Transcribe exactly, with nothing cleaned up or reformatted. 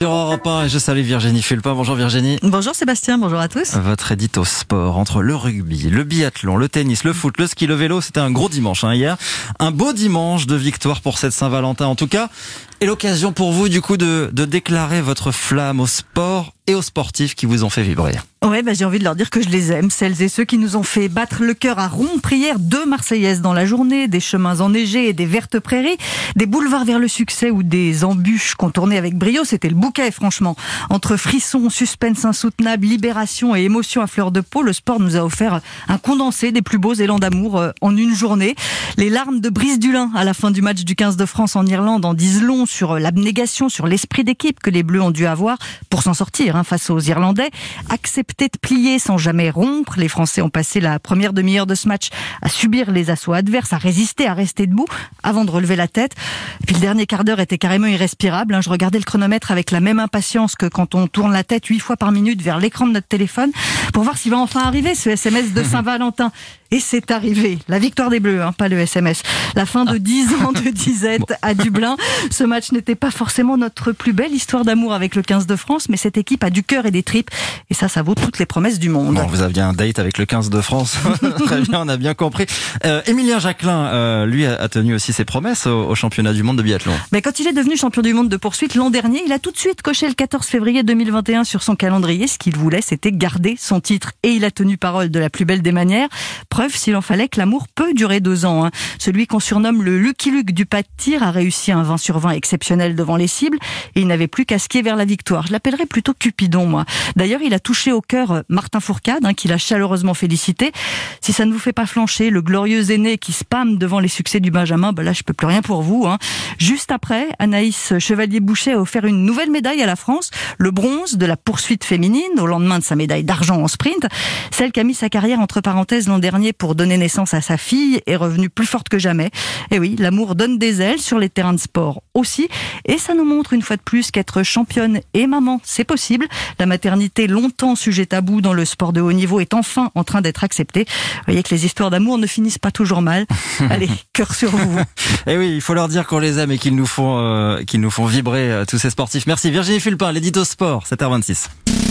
Sur Europe un, et je salue Virginie Fulpin. Bonjour Virginie. Bonjour Sébastien, bonjour à tous. Votre édito sport entre le rugby, le biathlon, le tennis, le foot, le ski, le vélo, c'était un gros dimanche hein, hier. Un beau dimanche de victoire pour cette Saint-Valentin en tout cas. Et l'occasion pour vous du coup de, de déclarer votre flamme au sport et aux sportifs qui vous ont fait vibrer. Ouais, bah, j'ai envie de leur dire que je les aime, celles et ceux qui nous ont fait battre le cœur à rompre hier, deux Marseillaises dans la journée, des chemins enneigés et des vertes prairies, des boulevards vers le succès ou des embûches contournées avec brio, c'était le bouquet franchement. Entre frissons, suspense insoutenable, libération et émotion à fleur de peau, le sport nous a offert un condensé des plus beaux élans d'amour en une journée. Les larmes de Brice Dulin à la fin du match du quinze de France en Irlande en disent long sur l'abnégation, sur l'esprit d'équipe que les Bleus ont dû avoir pour s'en sortir hein, face aux Irlandais. Accepter de plier sans jamais rompre. Les Français ont passé la première demi-heure de ce match à subir les assauts adverses, à résister, à rester debout avant de relever la tête. Et puis le dernier quart d'heure était carrément irrespirable. Hein. Je regardais le chronomètre avec la même impatience que quand on tourne la tête huit fois par minute vers l'écran de notre téléphone pour voir s'il va enfin arriver ce S M S de Saint-Valentin. Et c'est arrivé. La victoire des Bleus, hein, pas le S M S. La fin de dix ans de disette à Dublin. Ce match n'était pas forcément notre plus belle histoire d'amour avec le quinze de France, mais cette équipe a du cœur et des tripes. Et ça, ça vaut toutes les promesses du monde. Bon, vous aviez un date avec le quinze de France. Très bien, on a bien compris. Euh, Émilien Jacquelin, euh, lui, a tenu aussi ses promesses au, au championnat du monde de biathlon. Mais quand il est devenu champion du monde de poursuite l'an dernier, il a tout de suite coché le quatorze février deux mille vingt et un sur son calendrier. Ce qu'il voulait, c'était garder son titre. Et il a tenu parole de la plus belle des manières. Preuve, s'il en fallait, que l'amour peut durer deux ans. Hein. Celui qu'on surnomme le Lucky Luke du pas de tir a réussi un vingt sur vingt exceptionnel devant les cibles et il n'avait plus qu'à skier vers la victoire. Je l'appellerais plutôt Cupidon, moi. D'ailleurs, il a touché au cœur Martin Fourcade, hein, qui l'a chaleureusement félicité. Si ça ne vous fait pas flancher, le glorieux aîné qui spam devant les succès du Benjamin, bah là, je peux plus rien pour vous. Hein. Juste après, Anaïs Chevalier-Boucher a offert une nouvelle médaille à la France, le bronze de la poursuite féminine, au lendemain de sa médaille d'argent en sprint. Celle qui a mis sa carrière entre parenthèses l'an dernier pour donner naissance à sa fille est revenue plus forte que jamais. Et oui, l'amour donne des ailes sur les terrains de sport aussi. Et ça nous montre une fois de plus qu'être championne et maman, c'est possible. La maternité, longtemps sujet tabou dans le sport de haut niveau, est enfin en train d'être acceptée. Vous voyez que les histoires d'amour ne finissent pas toujours mal. Allez, cœur sur vous. Et oui, il faut leur dire qu'on les aime et qu'ils nous font, euh, qu'ils nous font vibrer, euh, tous ces sportifs. Merci Virginie Fulpin, l'édito sport, sept heures vingt-six.